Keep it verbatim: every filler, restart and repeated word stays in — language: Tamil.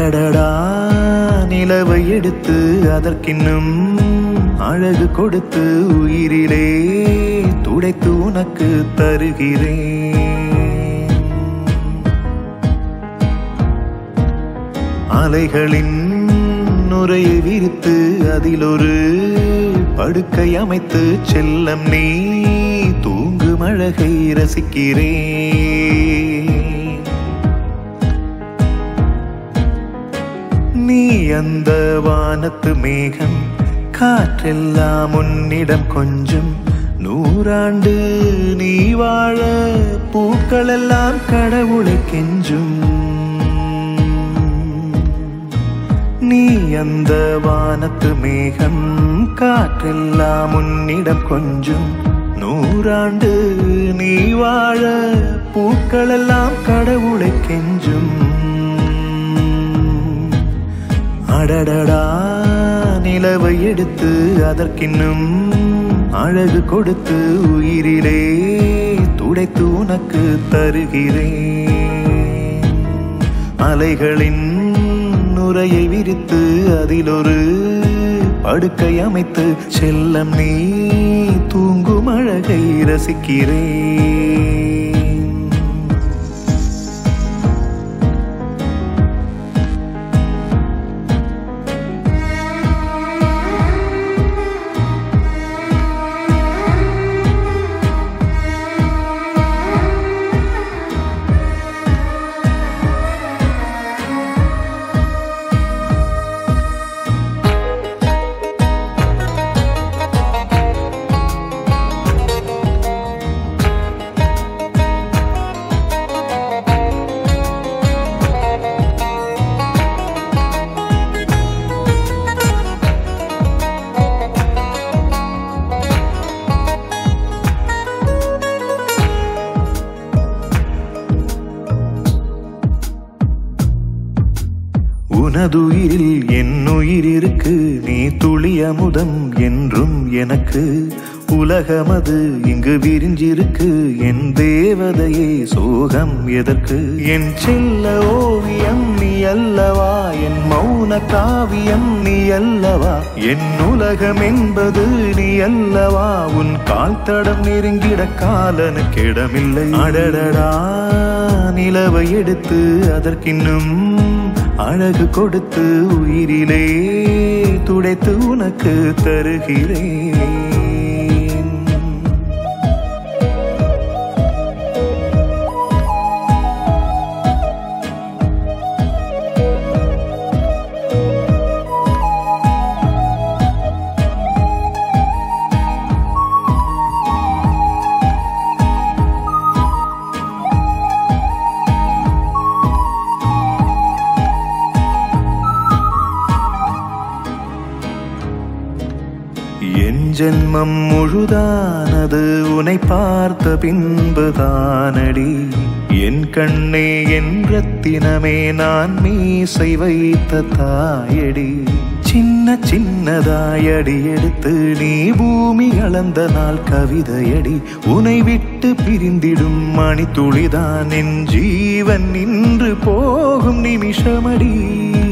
அடடடா நிலவை எடுத்து அதற்கின்னும் அழகு கொடுத்து உயிரிலே துடைத்து உனக்கு தருகிறேன். அலைகளின் நுரையை விரித்து அதில் ஒரு படுக்கை அமைத்து செல்லம் நீ தூங்கும் அழகை ரசிக்கிறேன். நீ அந்த வானத்து மேகம், காற்றெல்லாம் உன்னிடம் கொஞ்சம், நூறாண்டு நீ வாழ பூக்கள் எல்லாம் கடவுளை கெஞ்சும். நீ அந்த வானத்து மேகம், காற்றெல்லாம் உன்னிடம் கொஞ்சம், நூறாண்டு நீ வாழ பூக்கள் எல்லாம் கடவுளை கெஞ்சும். அடடடா நிலவை எடுத்து அதற்கின்னும் அழகு கொடுத்து உயிரிலே துடைத்து உனக்கு தருகிறேன். அலைகளின் நுரையை விரித்து அதில் ஒரு படுக்கை அமைத்து செல்லம் நீ தூங்கும் அழகை ரசிக்கிறேன். உனதுயிரில் என் உயிர் இருக்கு, நீ துளிய முதம் என்றும் எனக்கு. உலகமது இங்கு விரிஞ்சிருக்கு, என் தேவதையே சோகம் எதற்கு? என் செல்ல ஓவியம் நீ அல்லவா, என் மௌன காவியம் நீ அல்லவா, என் உலகம் என்பது நீ அல்லவா. உன் கால் தடம் நெருங்கிட காலனுக்கிடமில்லை. அடடடா நிலவை எடுத்து அதற்கின்னும் அழகு கொடுத்து உயிரிலே துடைத்து உனக்கு தருகிறேன். என் ஜென்மம் முழுதானது உனை பார்த்த பின்புதானடி. என் கண்ணே என் ரத்தினமே நான் மீசை வைத்த தாயடி. சின்ன சின்னதாயடி எடுத்து நீ பூமி அளந்த நாள் கவிதையடி. உனை விட்டு பிரிந்திடும் மணி துளிதான் என் ஜீவன் நின்று போகும் நிமிஷமடி.